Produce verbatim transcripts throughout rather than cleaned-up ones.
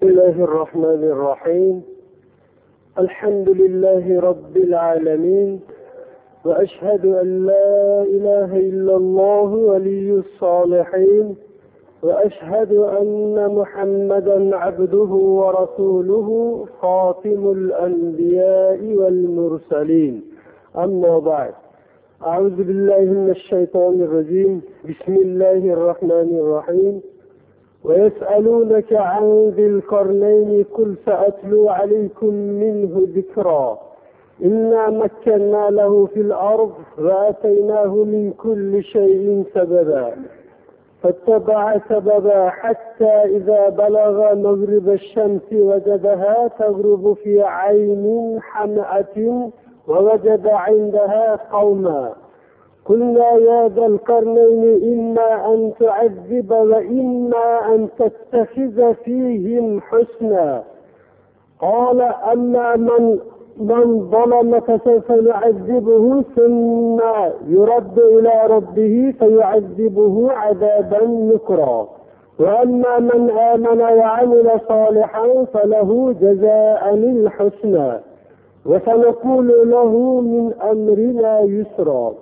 بسم الله الرحمن الرحيم. الحمد لله رب العالمين، وأشهد أن لا إله إلا الله ولي الصالحين، وأشهد أن محمدا عبده ورسوله خاتم الأنبياء والمرسلين. أما بعد، أعوذ بالله من الشيطان الرجيم. بسم الله الرحمن الرحيم. ويسألونك عن ذي القرنين قل سأتلو عليكم منه ذكرا إنا مكنا له في الأرض وآتيناه من كل شيء سببا فاتبع سببا حتى إذا بلغ مغرب الشمس وجدها تغرب في عين حمأة ووجد عندها قوما قلنا يا ذا القرنين إما أن تعذب وإما أن تتخذ فيهم حسنا قال أما من من ظلم فسوف نعذبه ثم يرد إلى ربه فيعذبه عذابا نكرا وأما من آمن وعمل صالحا فله جزاء الحسنى وسنقول له من أمرنا يسرا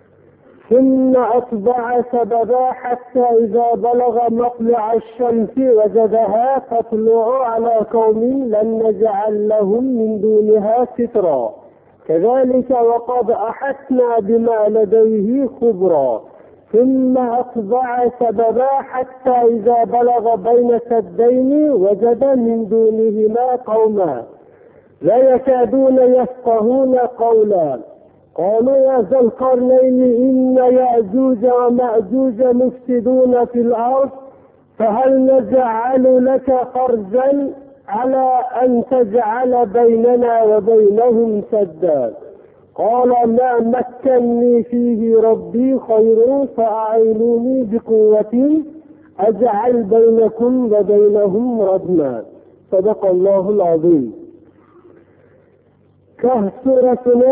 ثم أتبع سببا حتى إذا بلغ مطلع الشمس وجدها تطلع على قوم لم نجعل لهم من دونها سترا كذلك وقد أحطنا بما لديه خبرا ثم أتبع سببا حتى إذا بلغ بين سدين وجد من دونهما قوما لا يكادون يفقهون قولا قالوا يا ذا القرنين إن يأجوج ومأجوج مفسدون في الأرض فهل نجعل لك خرجا على أن تجعل بيننا وبينهم سدا قال ما مكنني فيه ربي خير فأعينوني بقوة أجعل بينكم وبينهم ردما. صدق الله العظيم. Kahf surasini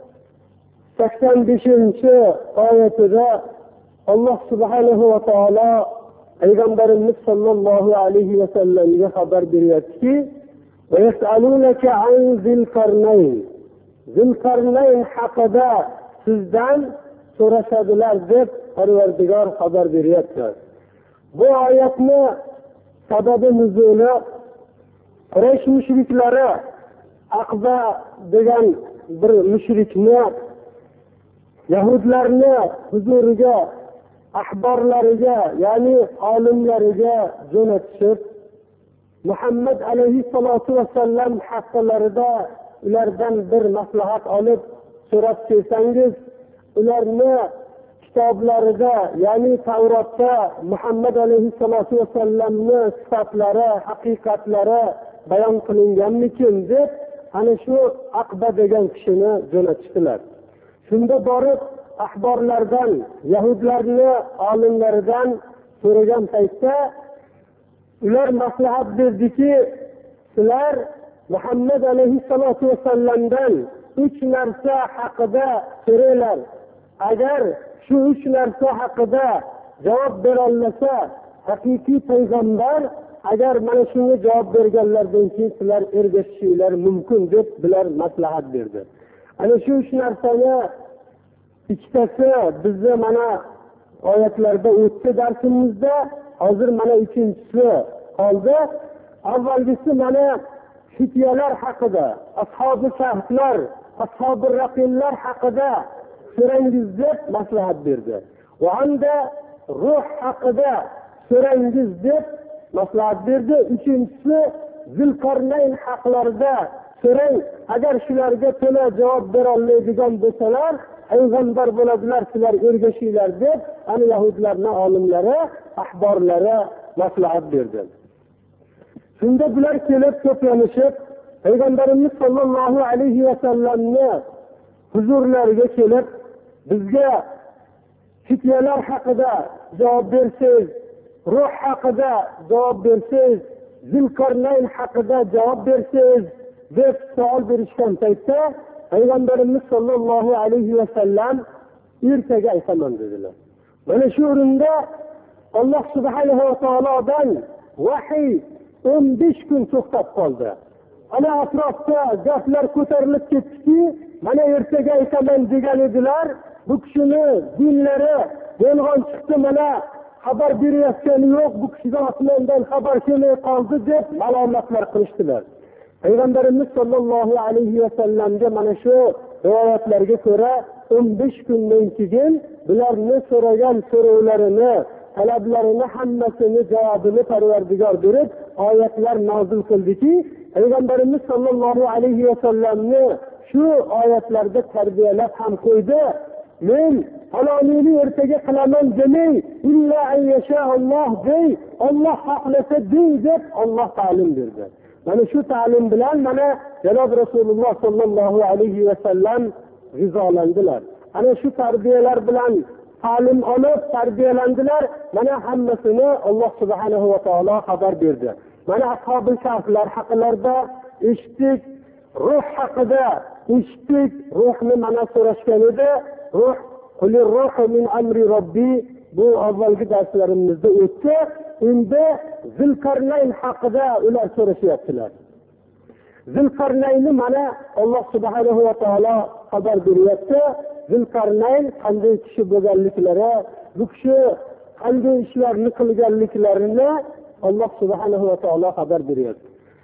sakson beshinchi oyatida Alloh subhanahu va taolo payg'ambarimiz sollallohu alayhi va sallamga xabar beryaptiki, "Va yas'alunaka an zil qarnayn." Zil qarnayn haqida sizdan so'rashadilar deb Parvardigor xabar beryapti. Bu oyatni sababi nuzuli Quraysh mushriklari Aqba degan bir mushrikni Yahudlarni huzuriga, ahborlariga, ya'ni olimlariga jo'natishib, Muhammad alayhissalatu vassallam haqlarida ulardan bir maslahat olib so'rab kelsangiz, ularni kitoblarida, ya'ni Tavrotda Muhammad alayhissalatu vassallamni sifatlari, haqiqatlari bayon qilinganmikin deb ana shu Aqba degan kishini jo'natishdilar. Shunda borib ahborlardan, Yahudlarni olimlaridan so'ragan paytda ular maslahat berdiki, sizlar Muhammad alayhissalatu vassallamdan uch narsa haqida so'ranglar. Agar shu uch narsa haqida javob bera olsa, haqiqiy payg'ambar agar mana shunga javob berganlardan keyin sizlar ergashishinglar mumkin deb bular maslahat berdi. Ana shu uch narsani ikkitasi bizni mana oyatlarda o'tdi darsimizda, hozir mana uchinchisi qoldi. Avvalgisi mana fityalar haqida, ashabi kahflar, ashabi raqimlar haqida so'rangiz deb maslahat berdi. Va hamda ruh haqida so'rangiz deb maslahat berdi. Uchinchisi Zulqarnayn haqlarida so'rang, agar shularga to'la javob bera olmaydigan bo'lsalar, payg'ambar bo'ladilar, sizlar ergashinglar deb ana Yahudlarning olimlari, ahborlari maslahat berdi. Shunda bular kelib to'planishib, payg'ambarimiz sollallohu alayhi va sallamni huzurlariga kelib, bizga fityalar haqida javob bersangiz, ruh haqida javob bersangiz, Zulqarnayn haqida javob bersangiz deb savol berishgan paytda payg'ambarimiz sollallohu alayhi va sallam ertaga aytaman dedilar. Mana shu o'rinda Alloh subhanahu va taolodan vahiy o'n besh kun to'xtab qoldi. Ana atrofda gaplar ko'tarilib ketdiki, mana ertaga aytaman degan edilar. Bu kishini dinlari yolg'on chiqdi, mana xabar berayotgani yo'q, bu kishidan osmondan xabar kelmay qoldi deb malomatlar qilishdilar. Payg'ambarimiz sollallohu alayhi vasallamga mana shu rivoyatlarga ko'ra o'n besh kundan keyin bularni so'ragan so'rovlarini, talablarini hammasini javobini Parvardigor berib, oyatlar nozil qildiki, Payg'ambarimiz sollallohu alayhi vasallamni shu oyatlarda tarbiyalab ham qo'ydi. Men falonini ertaga qilaman demay, illa ayyasha Alloh dey, Alloh xohlasa dey deb Alloh ta'lim berdi. Mana shu ta'lim bilan mana Janob Rasululloh sollallohu alayhi vasallam g'izolandilar. Ana shu tarbiyalar bilan ta'lim olib tarbiyalandilar. Mana hammasini Alloh subhanahu va taolo xabar berdi. Mana ashabil kahflar haqlarida eshitdik, ruh haqida eshitdik, ruhni mana so'rashgan edi. Ruh qulir ruhu min amri robbi bu avvalgi darslarimizda o'tdi. Endi Zilqarnayn haqida ular so'rashyaptilar. Zilqarnaynni mana Alloh subhanahu va taolo xabar beryapti. Zilqarnayn qanday kishi bo'lganliklari, bu kishi qanday ishlarni qilganliklarini Alloh subhanahu va taolo xabar beryapti.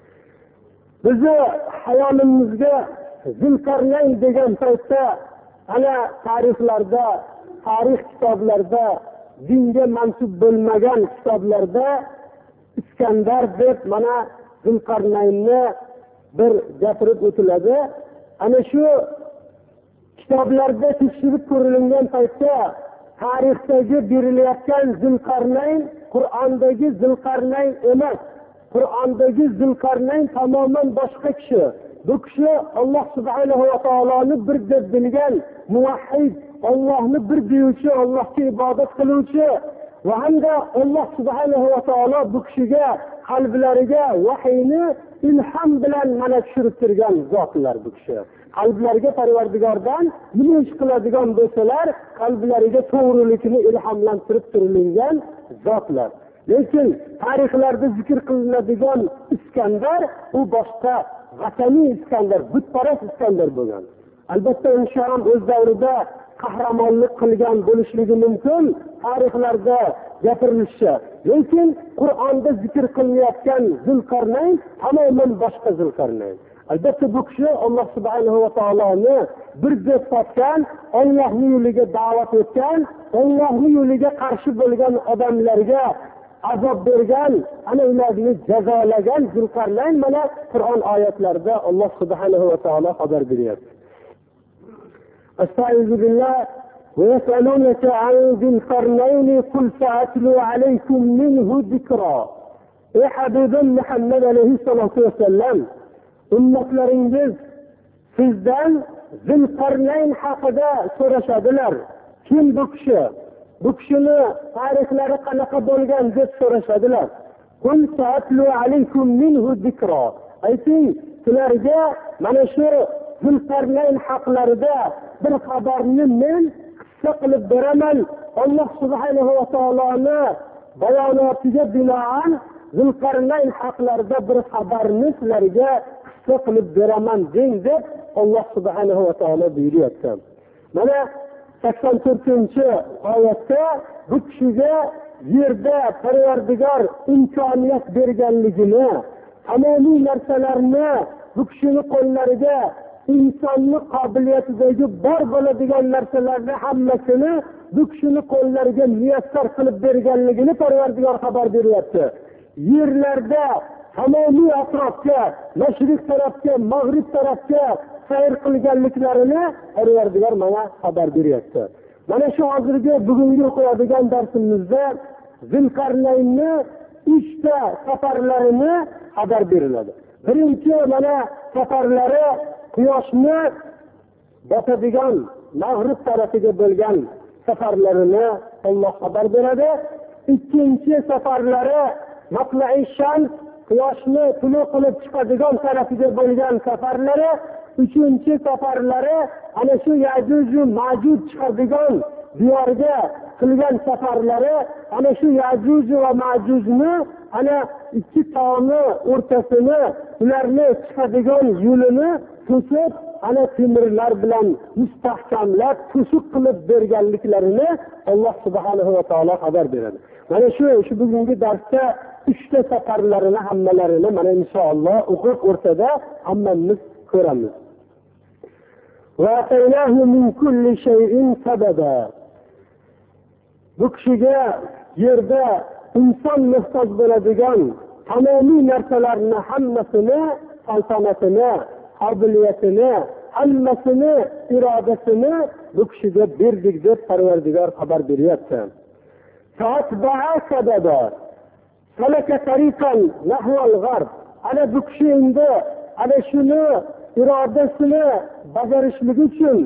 Bizni hayolimizga Zilqarnayn degan paytda ana tarixlarda, tarix kitoblarida, dinga mansub bo'lmagan kitoblarda Iskandar deb mana Zilqarnaynni bir gapirib o'tiladi. Ana shu kitoblarda tekshirib ko'rilgan paytda tarixdagi berilayotgan Zilqarnayn Qur'ondagi Zilqarnayn emas. Qur'ondagi Zilqarnayn tamoman boshqa kishi. Bu kishi Alloh subhanahu va taoloni bir deb bilgan muvahhid, Allohni bir deyuvchi, Allohga ibodat qiluvchi va hamda Alloh subhanahu va taolo bu kishiga qalblariga vahiyni ilhom bilan mana tushirib turgan zotlar bu kishi. Qalblariga Parvardigordan nima ish qiladigan bo'lsalar, qalblariga to'g'rilikni ilhomlantirib turilgan zotlar. Lekin tarixlarda zikr qilinadigan Iskandar u boshqa vataniy Iskandar, butparast Iskandar bo'lgan. Albatta o'sha ham o'z davrida qahramonlik qilgan bo'lishligi mumkin, tarixlarda gapirilishi. Lekin Qur'onda zikr qilinayotgan Zilqarnayn tamoman boshqa Zilqarnayn. Albatta bu kishi Alloh subhanahu va taoloni bir deb topgan, Allohning yo'liga da'vat etgan, Allohning yo'liga qarshi bo'lgan odamlarga azob bergan, ana ularni jazolagan Zilqarnayn mana Qur'on oyatlarida Alloh subhanahu va taolo xabar beryapti. Astagfiru billah va yasalunaka an Zilqarnayn qul sa'atlu alaykum minhu zikra. Ey Habibim Muhammad alayhissalatu vassalam, ummatlaringiz sizdan Zilqarnayn haqida so'rashadilar. Kim bu kishi? Bu kishini tarixlari qanaqa bo'lgan deb so'rashadilar. Qul sa'atlu alaykum minhu zikra. Ayting, sizlarga mana shu Zilqarnayn haqlarida bir xabarni men qissa qilib beraman. Alloh subhanahu va taoloni bayonotiga binoan Zilqarnayn haqlarida bir xabarni sizlarga qissa qilib beraman deng deb Alloh subhanahu va taolo buyuryapti. Mana sakson to'rtinchi oyatda bu kishiga yerda Parvardigor imkoniyat berganligini, tamomiy narsalarni bu kishini qo'llariga insonning qobiliyatidagi bor bo'ladigan narsalarni hammasini bu kishini qo'llariga muyassar qilib berganligini Parvardigor xabar beryapti. Yerlarda tamomiy atrofga, mashriq tarafga, mag'rib tarafga sayr qilganliklarini Parvardigor mana xabar beryapti. Mana shu hozirgi bugungi o'qiyotgan darsimizda Zilqarnaynni uchta safarlarini xabar beriladi. Birinchi mana safarlari quyoshni botadigan mag'rib tarafiga bo'lgan safarlarini Alloh xabar beradi. Ikkinchi safarlari matla'i shams, quyoshni tulu qilib chiqadigan tarafiga bo'lgan safarlari. Uchinchi safarlari ana shu Yajuj va Majuj chiqadigan diyorga qilgan safarlari ana shu Yajuj va Majuzni ana ikki tog'ni o'rtasini, ularni chiqadigan yo'lini to'sib, ana temirlar bilan mustahkamlab to'siq qilib berganliklarini Alloh subhanahu va taolo xabar beradi. Mana shu shu bugungi darsda uchta safarlarini hammalarini mana inshaalloh o'qib o'rtada hammamiz ko'ramiz. Va ataynahu min kulli shay'in sababa. Bu kishiga yerda inson muhtoj bo'ladigan tamomiy narsalarni hammasini, saltanatini, qobiliyatini, hammasini, irodasini bu kishiga berdik deb Parvardigor xabar beryapti. Fatba'a sababa. Salaka tariqan nahval g'arb. Ana bu kishi endi ana shuni irodasini bajarishligi uchun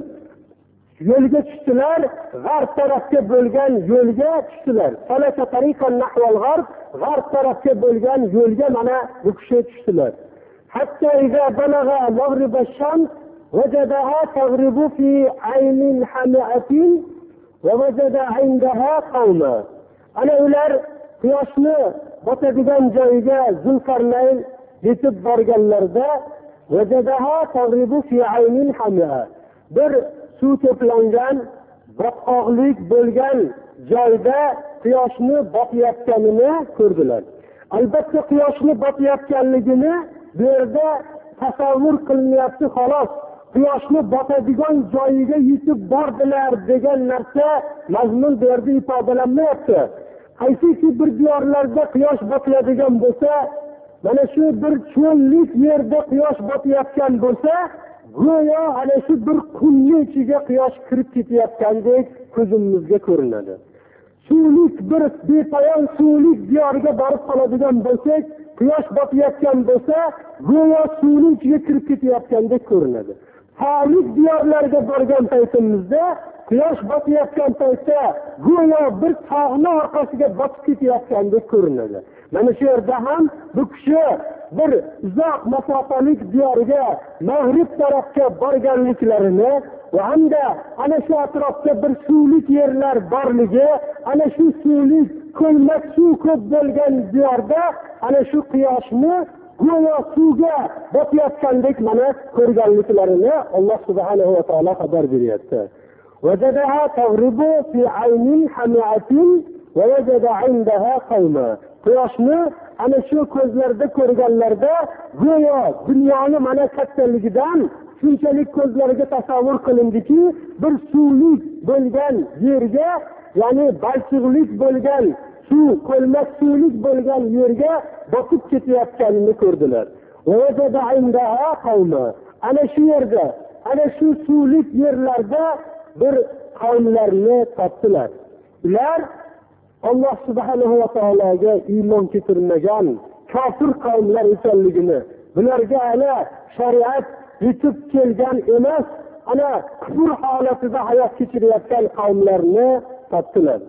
yo'lga tushdilar, g'arb tarafga bo'lgan yo'lga tushdilar. Salaka tariqan nahval g'arb, g'arb tarafga bo'lgan yo'lga mana bu kishi tushdilar. Hatta iza balagha maghrib ash-shams wajadaha taghribu fi aynin hami'atin wa wajada 'indaha qawma. Ana ular quyoshni botadigan joyiga Zulqarnayn yetib borganlarda wajadaha taghribu fi aynin hami'a. Bir suv to'plangan, botqoqlik bo'lgan joyda quyoshni botayotganini ko'rdilar. Albatta quyoshni botayotganligini bu yerda tasavvur qilinyapti xolos. Quyoshni botadigan joyiga yetib bordilar degan narsa mazmun bu yerda ifodalanmayapti. Qaysiki bir diyorlarda quyosh botadigan bo'lsa, mana shu bir cho'llik yerda quyosh botayotgan bo'lsa, go'yo ana shu bir qumni ichiga quyosh kirib ketayotgandek ko'zimizga ko'rinadi. Suvlik bir bepoyon suvlik diyorga borib qoladigan bo'lsak, quyosh botayotgan bo'lsa, go'yo suvning ichiga kirib ketayotgandek ko'rinadi. Tog'lik diyorlarga borgan paytimizda quyosh botayotgan paytda go'yo bir tog'ning orqasiga botib ketayotgandek ko'rinadi. Mana shu yerda ham bu kishi bir uzoq masofalik diyorga, mag'rib tarafga borganliklarini va hamda ana shu atrofda bir suvlik yerlar borligi, ana shu suvlik ko'lmak suv ko'p bo'lgan diyorda ana shu quyoshni go'yo suvga botayotgandek mana ko'rganliklarini Alloh subhanahu va taolo xabar beryapti. Wajadaha taghribu fi aynin hami'atin va wajada 'indaha qawma. Quyoshni ana shu ko'zlarda ko'rganlarda go'yo dunyoni mana kattaligidan shunchalik ko'zlariga tasavvur qilindiki, bir suvlik bo'lgan yerga, ya'ni balchiqlik bo'lgan suv, ko'lmak suvlik bo'lgan yerga botib ketayotganini ko'rdilar. Wajada 'indaha qawma. Ana shu yerda, ana shu suvlik yerlarda bir qavmlarni topdilar. Ular Alloh subhanahu va taologa iymon keltirmagan kofir qavmlar ekanligini, bularga ana shariat yetib kelgan emas, ana kufr holatida hayot kechirayotgan qavmlarni topdilar.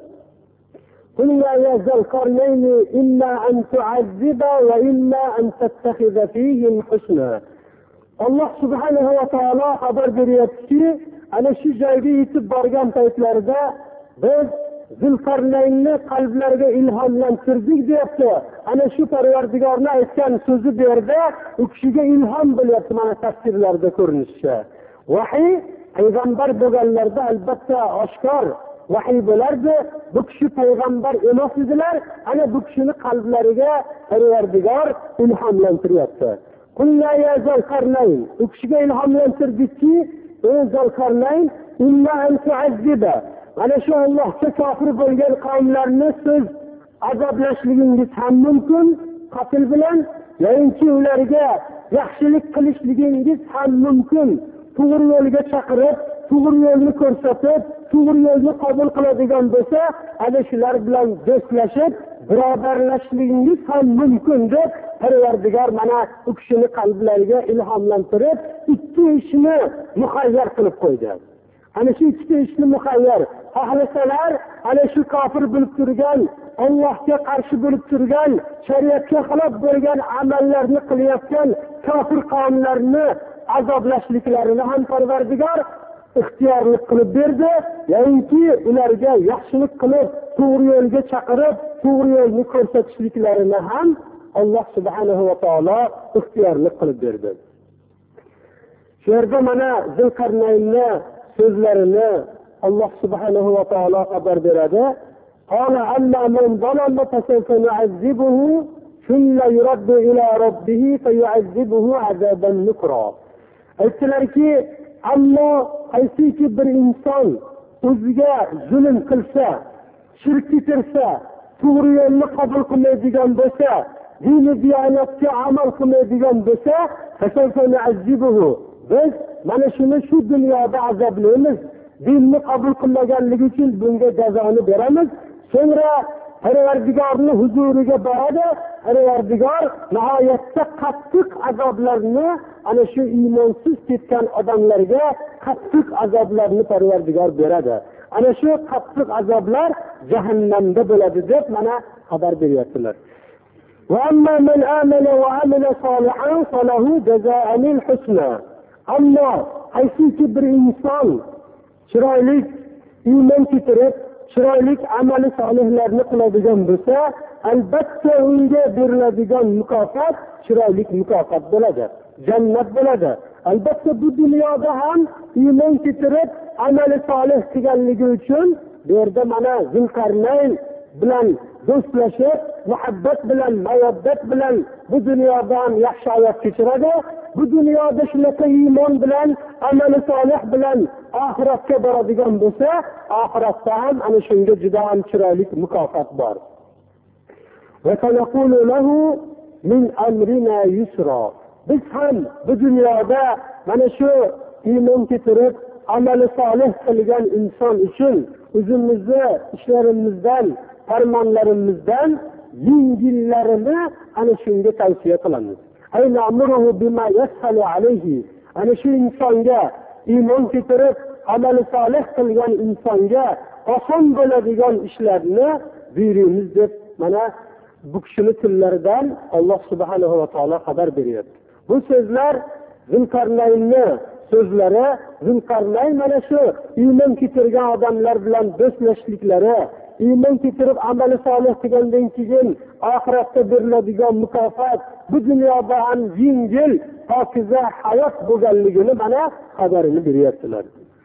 Qulna ya Zulqarnayn imma an tu'azziba va imma an tattakhidha fihim husna. Alloh subhanahu va taolo xabar beryaptiki, ana shu joyga yetib borgan paytlarida biz Zulqarnaynni qalblariga ilhomlantirdik deyapti. Ana shu Parvardigorning aytgan so'zi bu yerda u kishiga ilhom bo'lyapti, mana tafsirlarda ko'rinishicha. Vahiy payg'ambar bo'lganlarda albatta oshkor vahiy bo'lardi. Bu kishi payg'ambar emas edilar. Ana bu kishini qalblariga Parvardigor ilhomlantiryapti. Qulna ya Zulqarnayn, u kishiga ilhomlantirdikki, ey Zulqarnayn, imma an tu'azziba. Mana shu Allohga kofir bo'lgan qavmlarni siz azoblashligingiz ham mumkin qatl bilan, yoki ularga yaxshilik qilishligingiz ham mumkin. To'g'ri yo'lga chaqirib, to'g'ri yo'lni ko'rsatib, to'g'ri yo'lni qabul qiladigan bo'lsa, ana shular bilan do'stlashib, birodarlashligingiz ham mumkin deb Parvardigor mana u kishini qalblariga ilhomlantirib, ikki ishni muhayyar qilib qo'ydi. Ana shu ikkita ishni muhayyar xohlasalar, ana shu kofir bo'lib turgan, Allohga qarshi bo'lib turgan, shariatga xilof bo'lgan amallarni qilayotgan kofir qavmlarni azoblashliklarini ham Parvardigor ixtiyorlik qilib berdi, yoki ularga yaxshilik qilib, to'g'ri yo'lga chaqirib, to'g'ri yo'lni ko'rsatishliklarini ham Alloh subhanahu va taolo ixtiyorlik qilib berdi. Shu yerda mana Zulqarnaynni so'zlarini Alloh subhanahu va taolo xabar beradi. Qala amma man zalama fasawfa nu'azzibuhu thumma yuraddu ila rabbih fayu'azzibuhu 'azaban nukra. Aytdilarki, ammo qaysiki bir inson o'ziga zulm qilsa, shirk keltirsa, to'g'ri yo'lni qabul qilmaydigan bo'lsa, dini diyonatga amal qilmaydigan bo'lsa, fasawfa nu'azzibuhu, biz mana shuni shu dunyoda azoblaymiz. Dinni qabul qilmaganligi uchun bunga jazoni beramiz. So'ngra Parvardigorning huzuriga boradi. Parvardigor nihoyatda qattiq azoblarni ana shu iymonsiz ketgan odamlarga qattiq azoblarni Parvardigor beradi. Ana shu qattiq azoblar jahannamda bo'ladi deb mana xabar beryaptilar. Va amma man amana va amila solihan falahu jazaa'ul husna. Ammo qaysiki bir inson chiroyli iymon keltirib, chiroyli amali solihlarni qiladigan bo'lsa, albatta unga beriladigan mukofot chiroyli mukofot bo'ladi, jannat bo'ladi. Albatta bu dunyoda ham iymon keltirib, amali solih qilganligi uchun bu yerda mana Zulqarnayn bilan do'stlashib, muhabbat bilan, mawaddat bilan bu dunyoda ham yaxshi hayot kechiradi. Bu dunyoda shunaqa iymon bilan, amali solih bilan oxiratga boradigan bo'lsa, oxiratda ham ana shunga juda ham chiroyli mukofot bor. Va sanaqulu lahu min amrina yusra. Biz ham bu dunyoda mana shu iymon keltirib, amali solih qilgan inson uchun o'zimizni ishlarimizdan, farmonlarimizdan yengillarni ana shunga tavsiya qilamiz. Ayna amruhu bima yashalu alayhi. Ana shu insonga iymon keltirib, amali solih qilgan insonga oson bo'ladigan ishlarni buyuramiz deb mana bu kishining tillaridan Alloh subhanahu va taolo xabar beryapti. Bu so'zlar Zulqarnaynni so'zlari. Zulqarnayn mana shu iymon keltirgan odamlar bilan do'stlashliklari, iymon keltirib amali solih qilgandan keyin oxiratda beriladigan mukofot bu dunyoda ham yengil, pokiza hayot bo'lganligini mana xabarini beryaptilar.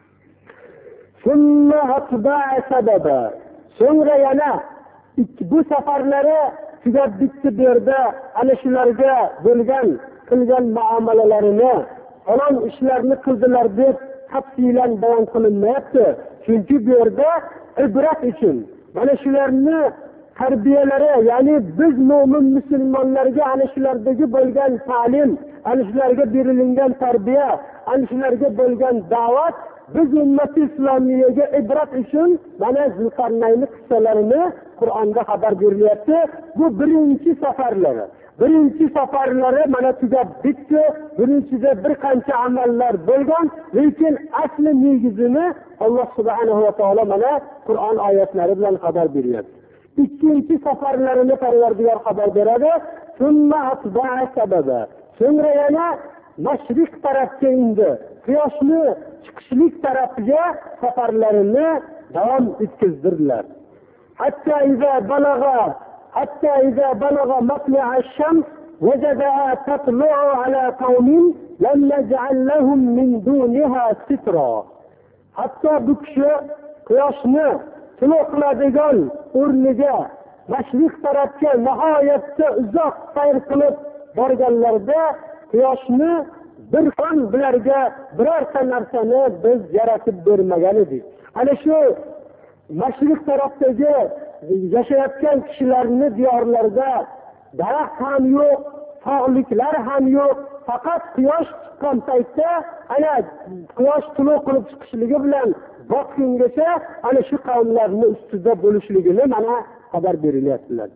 Summa atba'a sababa. So'ngra yana bu safarlari tugab bitti berdi. Ana shularga bo'lgan qilgan muomalalarini, falon ishlarni qildilar deb tafsilan bayon qilinmayapti. Chunki bu yerda ibrat uchun mana shularni tarbiyalari, ya'ni biz mo'min musulmonlarga ana shulardagi bo'lgan ta'lim, ana shularga berilgan tarbiya, ana shularga bo'lgan da'vat biz ummati islomiyaga ibrat uchun mana Zulqarnaynning qissalarini Qur'onda xabar berilyapti. Bu birinchi safarlari. Birinchi safarlari mana tugab bitdi. Birinchida bir qancha amallar bo'lgan, lekin asli negizini Alloh subhanahu va taolo mana Qur'on oyatlari bilan xabar beryapti. Ikkinchi safarlarini Parvardigor xabar beradi. Summa atba'a sababa. So'ngra yana mashriq tarafga indi. Quyoshni chiqishlik tarafiga safarlarini davom etkizdirdilar. Hatta iza balagha hatta iza balagha matla'a ash-shams wajadaha tatlu'u ala qaumin lam naj'al lahum min duniha sitra. Hatto bu kishi quyoshni tilo qiladigan o'rniga mashriq tarafga nihoyatda uzoq sayr qilib borganlarida quyoshni bir xon bularga birorta narsani biz yaratib bermagan edik. Ana shu mashriq tarafdagi yashayotgan kishilarning diyorlarida daraxt ham yo'q, tog'liklar ham yo'q, faqat quyosh chiqqan paytda ana quyosh tilo qilib chiqishligi bilan botqingacha ana shu qavmlarning ustida bo'lishligini mana xabar berilyaptilar.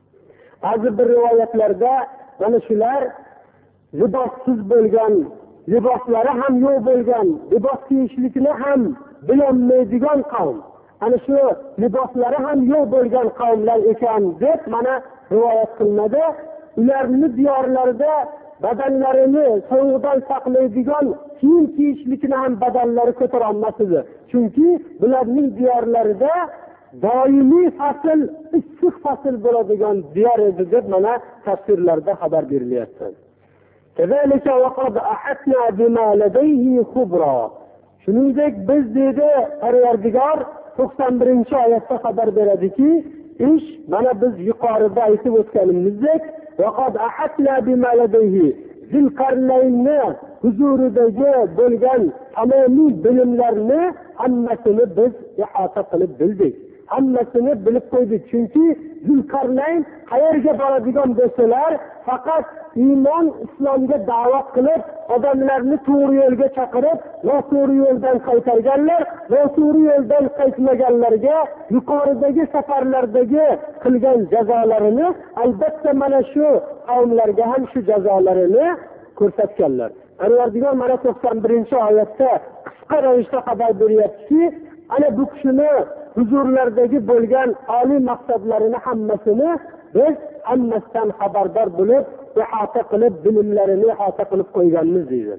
Ba'zi bir rivoyatlarda mana shular libossiz bo'lgan, liboslari ham yo'q bo'lgan, libos kiyishlikni ham bilolmaydigan qavm, ana shu liboslari ham yo'q bo'lgan qavmlar ekan deb mana rivoyat qilinadi. Ularning diyorlarida badanlarini sovuqdan saqlaydigan kiyim kiyishlikni ham badallari ko'tara olmas edi. Chunki bularning diyorlarida doimiy fasl, issiq fasl bo'ladigan diyor edi deb mana tafsirlarda xabar berilyapti. Kazalika vaqad ahatna bima ladayhi khubra. Shuningdek biz dedi Parvardigor to'qson birinchi oyatda xabar beradiki, ish mana biz yuqorida aytib o'tganimizdek vaqad ahatna bima ladayhi Zilqarnaynni huzuridagi bo'lgan tamomiy bilimlarni hammasini biz ihota qilib bildik. Hammasini bilib qo'ydik. Chunki Zulqarnayn qayerga boradigan bo'lsalar, faqat iymon islomga da'vat qilib, odamlarni to'g'ri yo'lga chaqirib, noto'g'ri yo'ldan qaytarganlar, noto'g'ri yo'ldan qaytmaganlarga yuqoridagi safarlardagi qilgan jazolarini albatta mana shu qavmlarga ham shu jazolarini ko'rsatganlar. Parvardigor mana to'qson birinchi oyatda qisqa ravishda xabar beryaptiki, ana bu kishini huzurlardagi bo'lgan oliy maqsadlarini hammasini biz hammasidan xabardor bo'lib, ihota qilib, bilimlarini ihota qilib qo'yganmiz deydi.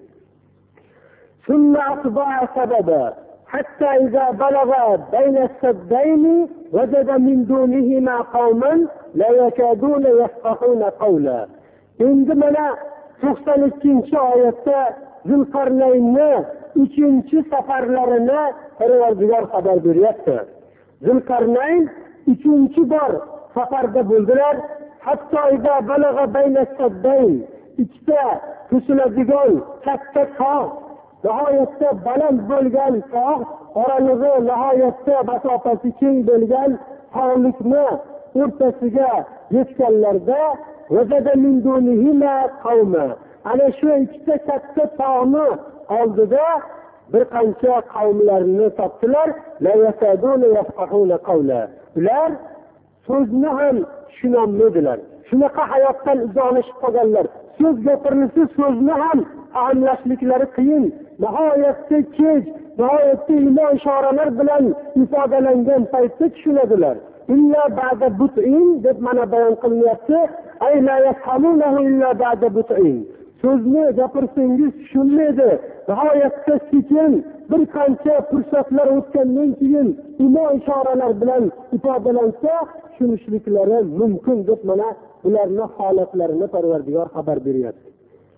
Summa atba'a sababa hatta idza balagha bayna as-saddayn wajada min dunihima qauman la yakaduna yafqahuna qawla. Endi mana to'qson ikkinchi oyatda Zulqarnaynni uchinchi safarlarini Parvardigor xabar beryapti. Zulqarnayn uchinchi bor safarda bo'ldilar. Hatto ida balag'a bayna as-saddayn, ikkita tushiladigan katta tog', nihoyatda baland bo'lgan tog', oralig'i nihoyatda masofasi keng bo'lgan tog'likni o'rtasiga yetganlarda vajada min dunihima qauma. Ana shu ikkita katta tog'ni oldida bir qancha qavmlarni topdilar. La yakaduna yafqahuna qawla. Ular so'zni ham tushunolmaydilar. Shunaqa hayotdan uzoqlashib qolganlar. So'z gapirilsa so'zni ham fahmlashliklari qiyin. Nihoyatda kech, nihoyatda imo ishoralar bilan ifodalangan paytda tushunadilar. Illa ba'da but'in deb mana bayon qilinyapti. Ay la yafhamunahu illa ba'da but'in. So'zni gapirsangiz tushunmaydi. Nihoyatda sekin bir qancha fursatlar o'tgandan keyin imo ishoralar bilan ifodalansa tushunishliklari mumkin deb mana ularning holatlarini Parvardigor xabar beryapti.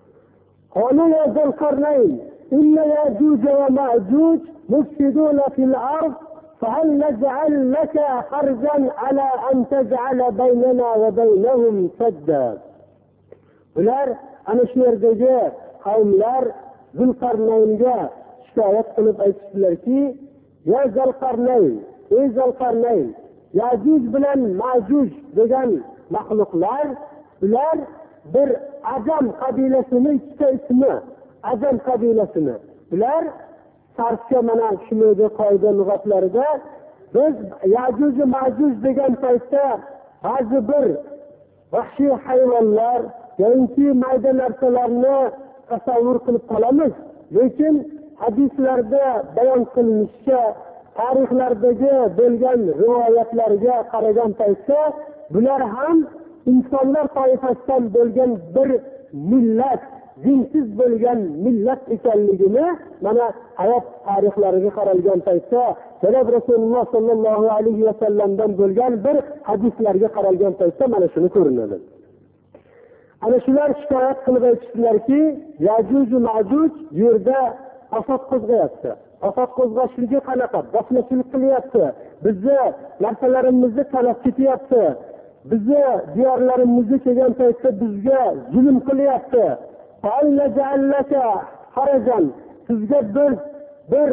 Qala ya Zulqarnayn inna yajuj va majuj mufsiduna fil ard fahal naj'al laka kharjan ala an taj'ala baynana va baynahum sadda. Ular ana shu yerdagi qavmlar Zulqarnaynga shikoyat qilib aytdilarki, ya Zulqarnayn, ey Zulqarnayn, Yajuj bilan Majuj degan maxluqlar, ular bir Ajam qabilasining ikkita ismi, Ajam qabilasini. Ular Farscha mana shunday qoida lug'atlarida biz Yajuj va Majuj degan paytda ba'zi bir vahshiy hayvonlar yoki mayda narsalarni tasavvur qilib qolamiz. Lekin hadislarda bayon qilinishicha, tarixlardagi bo'lgan rivoyatlarga qaragan paytda bular ham insonlar toifasidan bo'lgan bir millat, dinsiz bo'lgan millat ekanligini mana hayot tarixlariga qaralgan paytda, Janob Rasululloh sollallohu alayhi va sallamdan bo'lgan bir hadislarga qaralgan paytda mana shuni ko'rinadi. Ana shular shikoyat qilib aytdilarki, Yajuj va Majuj yerda fasod qo'zg'ayapti. Fasod qo'zg'ashligi qanaqa? Bosmachilik qilyapti. Bizni narsalarimizni talab ketyapti. Bizni diyorlarimizga kelgan paytda bizga zulm qilyapti. Fa'alnajallaka harajan. Sizga bir bir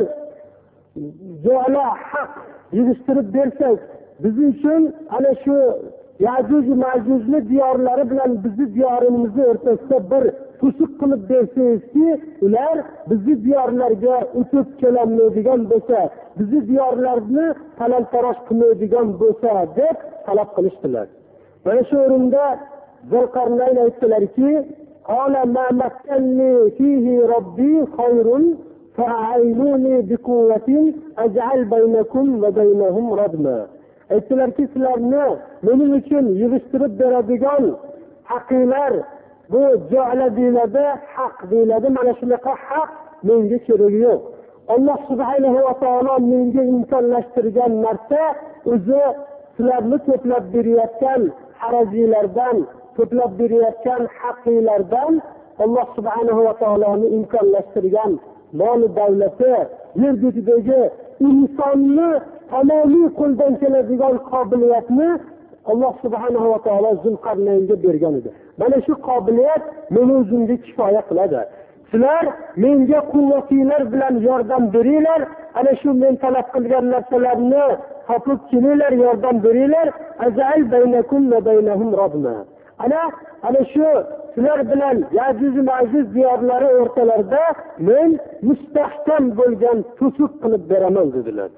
jo'la haq yig'ishtirib bersak, biz uchun ana shu Yajuj va Majujni diyorlari bilan bizni diyorimizni o'rtasida bir to'siq qilib bersangizki, ular bizni diyorlarga o'tib kelolmaydigan bo'lsa, bizni diyorlarni talal-taroj qilmaydigan bo'lsa deb talab qilishdilar. Mana shu o'rinda Zulqarnayn aytdilarki, qala ma makkanni fihi robbi khayrun fa'aynuni biquwwatin aj'al baynakum va baynahum radma. Aytdilarki, sizlarni mening uchun yig'ishtirib beradigan haqiylar bu jo'la deyiladi, haq deyiladi. Mana shunaqa haq menga keragi yo'q. Alloh subhanahu va taolo menga imkonlashtirgan narsa o'zi sizlarni to'plab berayotgan xarajiylardan, to'plab berayotgan haqiylardan Alloh subhanahu va taoloning imkonlashtirgan mol davlati, yer betidagi insonni tamomiy qo'ldan keladigan qobiliyatni Alloh subhanahu va taolo Zulqarnaynga bergan edi. Mana shu qobiliyat meni o'zimga kifoya qiladi. Sizlar menga quvvatinglar bilan yordam beringlar, ana shu men talab qilgan narsalarni topib kelinglar, yordam beringlar. Azal baynakum va baynahum radma. Ana ana shu sizlar bilan Yajuj Majuj diyorlari o'rtalarida men mustahkam bo'lgan to'siq qilib beraman dedilar.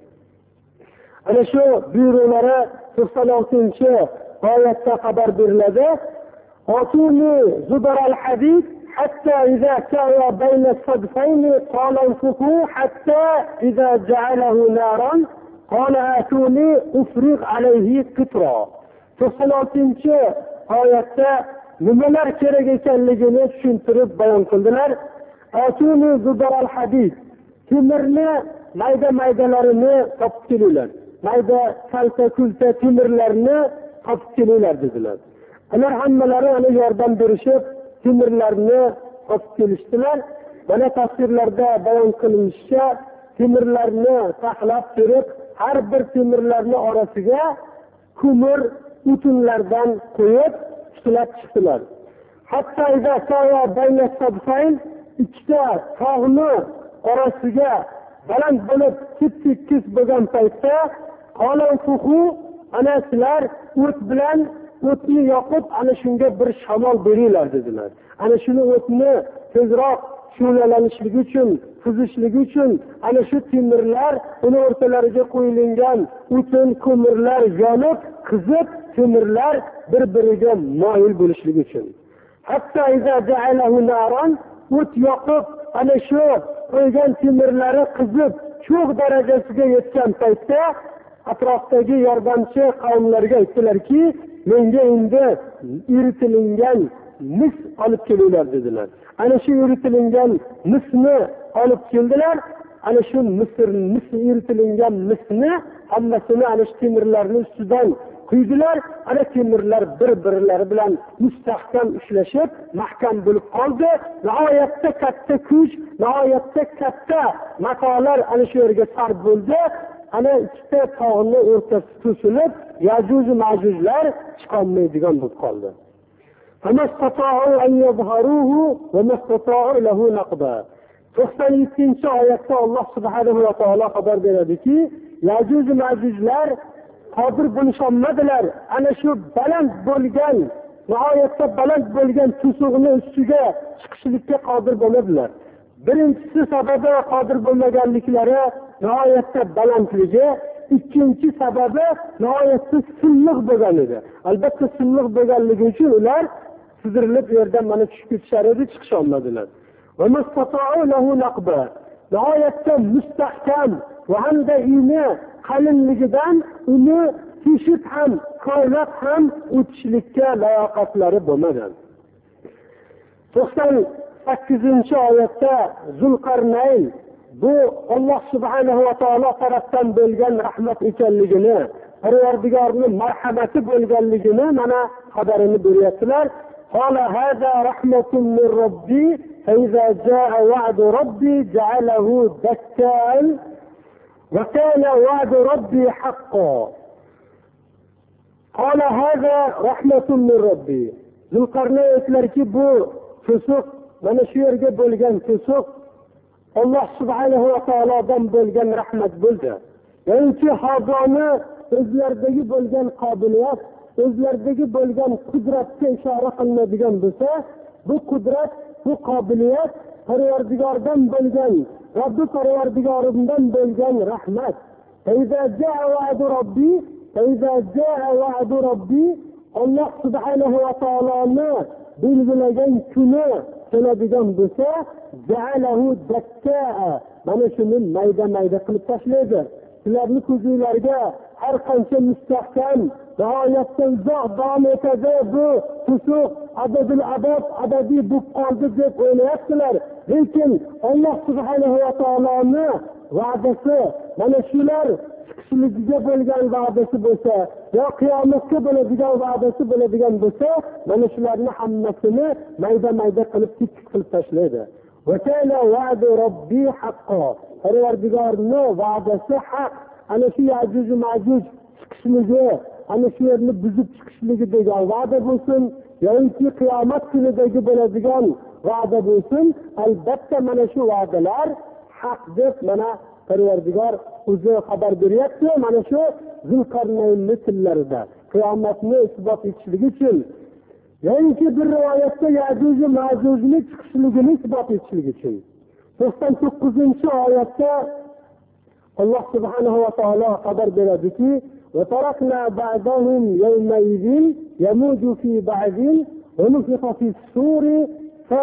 Ana shu buyruqlari to'qson oltinchi oyatda xabar beriladi. Atuni zubaral hadid hatta iza sawa bayna sadfayn qala anfuqu hatta iza ja'alahu naran qala atuni ufriq alayhi qitra. to'qson oltinchi oyatda nimalar kerak ekanligini tushuntirib bayon qildilar. Atuni zubaral hadid, temirni mayda maydalarini topib kelinglar. Mayda kalta kulta temirlarni topib kelinglar dedilar. Ular hammalari ana yordam berishib temirlarni topib kelishdilar. Mana tafsirlarda bayon qilinishicha, temirlarni saqlab turib, har bir temirlarni orasiga ko'mir o'tinlardan qo'yib ishlatib chiqdilar. Hatto iza sawa bayna sabfayn, ikkita tog'ni orasiga baland bo'lib kit-kit bo'lgan paytda qolan fuhu, ana sizlar o't bilan o'tni yoqib ana shunga bir shamol beringlar dedilar. Ana shuni o'tni tezroq shu'lalanishligi uchun, qizishligi uchun ana shu temirlar uni o'rtalariga qo'yilgan o'tin ko'mirlar yonib, qizib, temirlar bir-biriga moyil bo'lishligi uchun. Hatto iza ja'alahu naran, o't yoqib ana shu qo'ygan temirlari qizib cho'g' darajasiga yetgan paytda atrofdagi yordamchi qavmlarga aytdilarki, menga endi iritilgan mis olib kelinglar dedilar. Ana shu iritilgan misni olib keldilar. Ana shu misr mis iritilgan misni hammasini ana shu temirlarning ustidan quydilar. Ana temirlar bir-birlari bilan mustahkam ushlashib, mahkam bo'lib qoldi. Nihoyatda katta kuch, nihoyatda katta matolar ana shu yerga sarf bo'ldi. Ana ikkita tog'ni o'rtasi to'silib, Yajuj Majujlar chiqolmaydigan bo'lib qoldi. to'qson yettinchi oyatda Alloh subhanahu va taolo xabar beradiki, Yajuj Majujlar qodir bo'lisholmadilar. Ana shu baland bo'lgan, nihoyatda baland bo'lgan to'siqni ustiga chiqishlikka qodir bo'lmadilar. Birinchisi sababi qodir bo'lmaganliklari nihoyatda balandligi, ikkinchi sababi nihoyatda silliq bo'lgan edi. Albatta silliq bo'lganligi uchun ular sidirilib yerdan mana tushib ketishar edi, chiqisha olmadilar. Va mastata'u lahu naqba, nihoyatda mustahkam va hamda ini qalinligidan uni teshib ham, ko'ylab ham o'tishlikka layoqatlari bo'lmagan. to'qson sakkizinchi oyatda Zulqarnayn bu Alloh subhanahu va taolo tarafdan bo'lgan rahmat ekanligini, Parvardigorning marhamati bo'lganligini mana xabarini beryaptilar. Qala hada rahmatun min robbi fa iza jaa wa'du robbi ja'alahu dakkan va kana wa'du robbi haqqan. Qala hada rahmatun min robbi. Zulqarnayn aytlarki, bu to'siq, mana shu yerga bo'lgan to'siq Alloh subhanahu va taolodan bo'lgan rahmat bo'ldi. Ya'ni hazoni o'zlaridagi bo'lgan qobiliyat, o'zlaridagi bo'lgan qudratga ishora qilinadigan bo'lsa, bu qudrat, bu qobiliyat Parvardigordan bo'lgan, Robbi Parvardigorimdan bo'lgan rahmat. Iza jaa va'du robbi, iza jaa va'du robbi, Alloh subhanahu va taoloni belgilagan kuni keladigan bo'lsa, ja'alahu dakkaa, mana shuni mayda-mayda qilib tashlaydi. sizlarni ko'zinglarga har qancha mustahkam nihoyatda uzoq davom etadi, bu fusuq abadul abad abadiy bo'lib qoldi deb o'ylayaptilar. Lekin Alloh subhanahu va taoloni va'dasi mana shular chiqishligiga bo'lgan va'dasi bo'lsa, yo qiyomatga bo'ladigan va'dasi bo'ladigan bo'lsa, mana shularni hammasini mayda-mayda qilib tik qilib tashlaydi. Va kana va'du robbi haqqo. Parvardigorning va'dasi haq. Ana shu Yajuj Majuj chiqishligi, ana shu yerni buzib chiqishligi degan va'da bo'lsin, yoki qiyomat kunidagi bo'ladigan va'da bo'lsin, albatta mana shu va'dalar haq deb mana Parvardigor o'zi xabar beryapti. Mana shu Zulqarnaynning tillarida qiyomatni isbot etishligi uchun, yoki bir rivoyatda Yajuj Majujning chiqishligini isbot etishligi uchun. to'qson to'qqizinchi oyatda Alloh subhanahu va taolo xabar beradiki: "Va tarakna ba'dahum yawmaydin yamuju fi ba'din wa nufiqa fi as-suri fa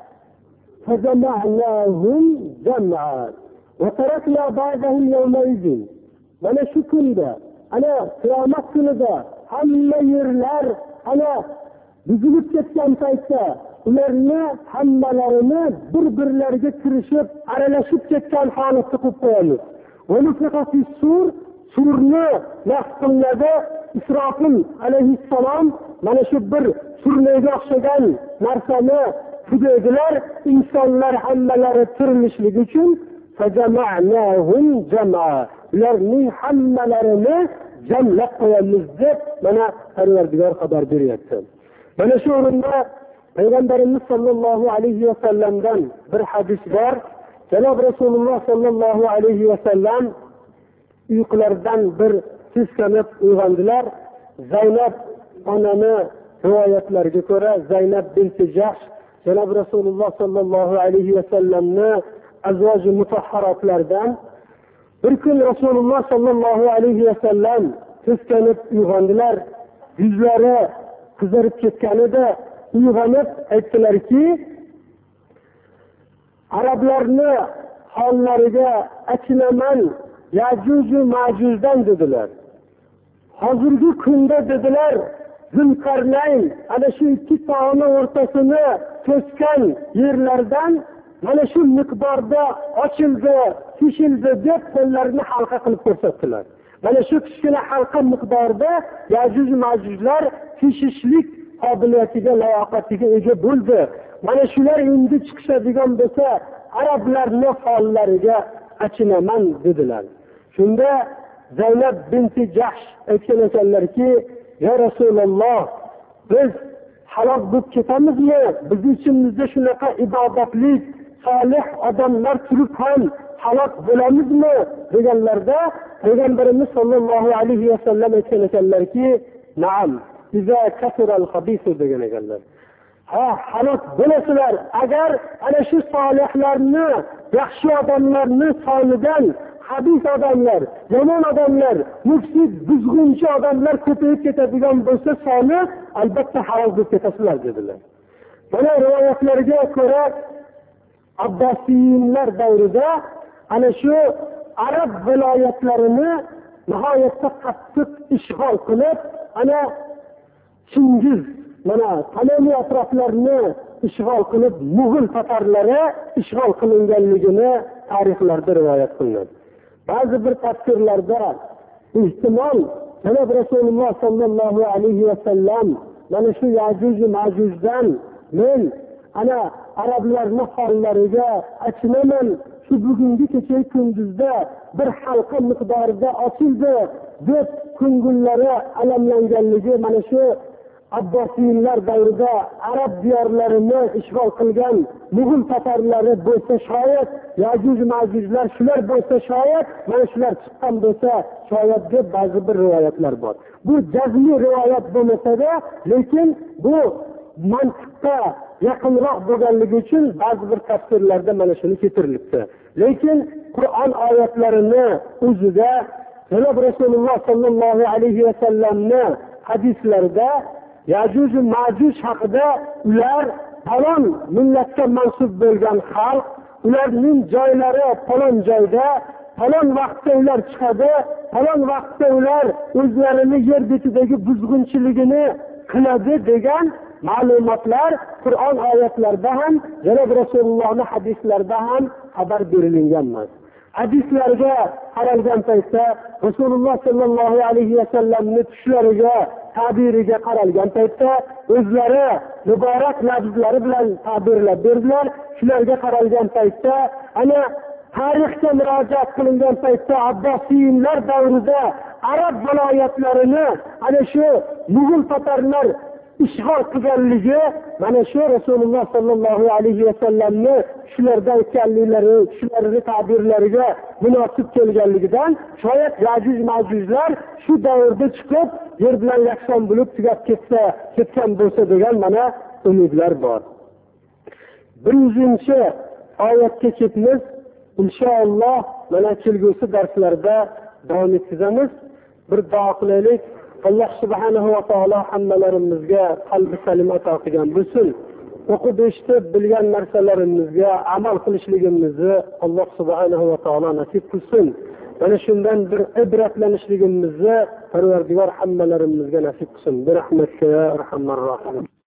fajama'nahum jam'a va tarakna ba'dahum yawmaydin." Mana shu kunda, ana qiyomat kunida hamma yerlar ana buzilib ketgan paytda ularni hammalarini bir-birlariga kirishib, aralashib ketgan holatda qo'yib qo'yamiz. Va nufiqa fi sur, surni nafqiladi Isrofil alayhissalom mana shu bir surnaga o'xshagan narsani tugagilar, insonlar hammalari tirilishlik uchun fajama'nahum jam'a. Ularning hammalarini jamlab qo'yamiz deb mana Parvardigor xabar beryapti. Mana shu o'rinda Payg'ambarimiz sollallohu alayhi va sallamdan bir hadis bor. Janob Rasululloh sollallohu alayhi va sallam uyqularidan bir seskanib uyg'ondilar. Zaynab onani rivoyatlariga ko'ra Zaynab binti Jahsh Janob Rasululloh sollallohu alayhi va sallamni azvoji mutahharotlardan. Bir kun Rasululloh sollallohu alayhi va sallam seskanib uyg'ondilar. Yuzlari qizarib ketgan edi. Uyg'onib aytdilarki, arablarni hollariga achinaman, Yajuj Majujdan dedilar. Hozirgi kunda dedilar, Zulqarnayn ana shu ikki tog'ni o'rtasini to'sgan yerlardan mana shu miqdorda ochildi, teshildi deb qo'llarini halqa qilib ko'rsatdilar. Mana shu kichkina halqa miqdorda Yajuj Majujlar teshishlik qobiliyatiga, layoqatiga ega bo'ldi. Mana shular endi chiqishadigan bo'lsa, arablarning hollariga achinaman dedilar. Shunda Zaynab binti Jahsh aytgan ekanlarki: "Ya Rasululloh, biz halok bo'lib ketamizmi? Biz ichimizda shunaqa ibodatli, solih odamlar turib ham halok bo'lamizmi?" deganlarda Payg'ambarimiz sollallohu alayhi va sallam aytgan ekanlarki: "Na'am, iza kasural khabisu" degan ekanlar. Ha, halok bo'lasizlar agar ana shu solihlarni, yaxshi odamlarni sonidan habis odamlar, yomon odamlar, mufsid, buzg'unchi odamlar ko'payib ketadigan bo'lsa, soni albatta halok bo'lib ketasizlar dedilar. Mana rivoyatlarga ko'ra Abbosiylar davrida ana shu arab viloyatlarini nihoyatda qattiq ishg'ol qilib, ana Chingiz mana tamamiy atroflarni ishg'ol qilib, Mo'g'ul tatarlari ishg'ol qilinganligini tarixlarda rivoyat qilinadi. Ba'zi bir tafsirlarda ehtimol Janob Rasululloh sollallohu alayhi va sallam mana shu Yajuj Majujdan men ana arablarning hollariga achinaman, shu bugungi kecha kunduzda bir halqa miqdorida ochildi deb ko'ngillari alamlanganligi mana shu Abbosiylar davrida arab diyorlarini ishg'ol qilgan Mo'g'ul tatarlari bo'lsa shoyat, Yajuj Majujlar shular bo'lsa shoyat, mana shular chiqqan bo'lsa shoyat deb ba'zi bir rivoyatlar bor. Bu jazmiy rivoyat bo'lmasa-da, lekin bu mantiqqa yaqinroq bo'lganligi uchun ba'zi bir tafsirlarda mana shuni keltirilibdi. Lekin Qur'on oyatlarini o'zida Janob Rasululloh sollallohu alayhi va sallamning hadislarida Yajuj Majuj haqida ular falon millatga mansub bo'lgan xalq, ularning joylari falon joyda, falon vaqtda ular chiqadi, falon vaqtda ular o'zlarini yer betidagi buzg'unchiligini qiladi degan ma'lumotlar Qur'on oyatlarida ham, Janob Rasulullohning hadislarida ham xabar berilgan emas. Hadislarga qaralgan paytda Rasululloh sallallohu alayhi vasallamning tushlariga, ta'biriga qaralgan paytda o'zlari muborak lafzlari bilan ta'birlab berdilar. Shularga qaralgan paytda ana tarixga murojaat qilingan paytda Abbosiylar davrida arab viloyatlarini ana shu Mo'g'ul tatarlar ishg'ol qilganligi mana shu Rasululloh sallallohu alayhi vasallamni shularda aytganliklari, shularning ta'birlariga munosib kelganligidan shoyat Yajuj Majujlar shu davrda chiqib yer bilan yakson bo'lib tugab ketsa, ketgan bo'lsa degan mana umidlar bor. bir yuzinchi oyatga ketamiz. Inshaalloh mana kelgusi darslarda davom ettiramiz. Bir duo qilaylik. Alloh subhanahu va taolo hammalarimizga qalbi salim ato qilgan bo'lsin. O'qib eshitib bilgan narsalarimizga amal qilishligimizni Alloh subhanahu va taolo nasib qilsin. Mana shundan bir ibratlanishligimizni Parvardigor hammalarimizga nasib qilsin. Bir rahmatga ya arhamar rohim.